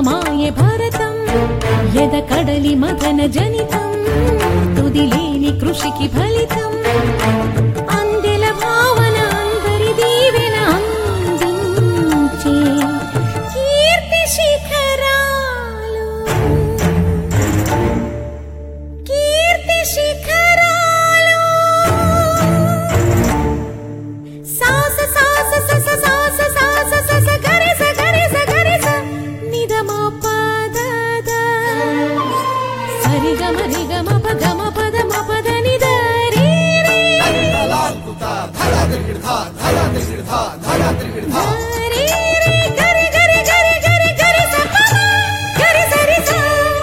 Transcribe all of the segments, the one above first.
ప్రేమమాయ భారతం యద కడలి మదన జనితం తుదిలేని కృషికి ఫలితం అందెల భావన అందరి దీవెన అందించే కీర్తి శిఖరాలు కీర్తి శిఖరాలు సాస సాస సస సాస సాస సస గరి స గరి స గరి స నిదమ పద ద సరి గమ రి గమ ప గమ పద మ పద నిద రి రి రి రి గరి గరి గరి గరి గరి స ప గరి సరి స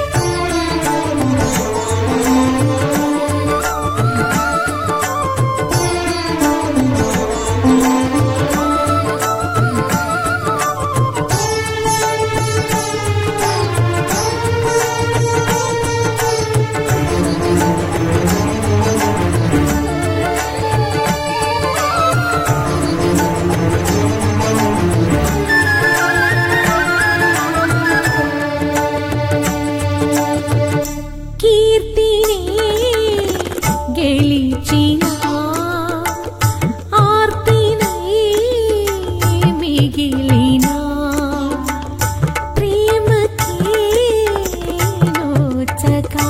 కీర్తిని గెలిచిన ఆర్తినై మిగిలిన ప్రేమకే నోచక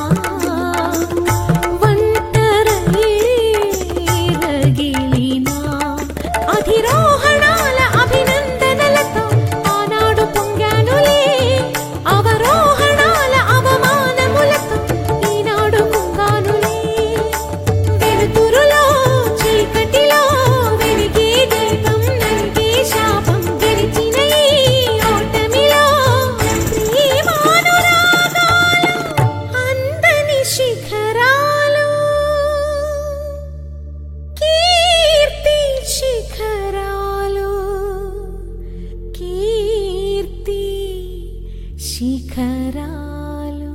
ఒంటరై రగిలిన అధిరోహణాల అభినందనలతో ఆనాడు పొంగానులే అవరోహణాల అవమానములతో ఈనాడు పొంగానులే వెలుతురులో చీకటిలో వెలిగే దీపం నలిగే శాపం గెలిచిన ఈ ఓటమిలో ప్రేమానురాగాలు అందని శిఖరాలు కీర్తి శిఖరాలు కీర్తి శిఖరాలు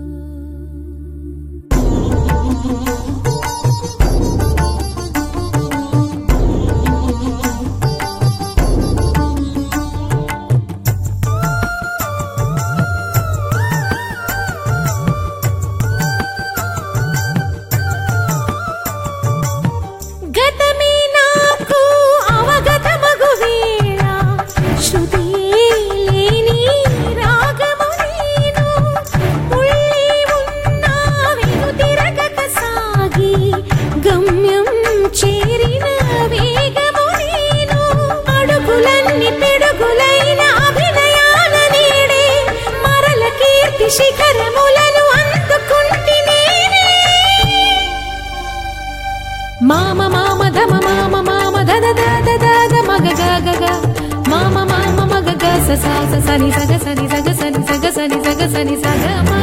గతమే నాకు అవగతమగు వేళ శృతి లేని రాగము నేను ముళ్ళే ఉన్నా వెను తిరగక సాగి గమ్యం చేరిన వేగము నేను అడుగులన్నీ పిడుగులైన అభినయాల నీడే మరల కీర్తి శిఖరములను అందుకుంటి నేనే మామ మామ ధమ మామ మామ దద దద దద మగ గ గ గ మామ మామ మగ గ స స స సని సగ సని సగ సని సగ సని సగ సని సగ మ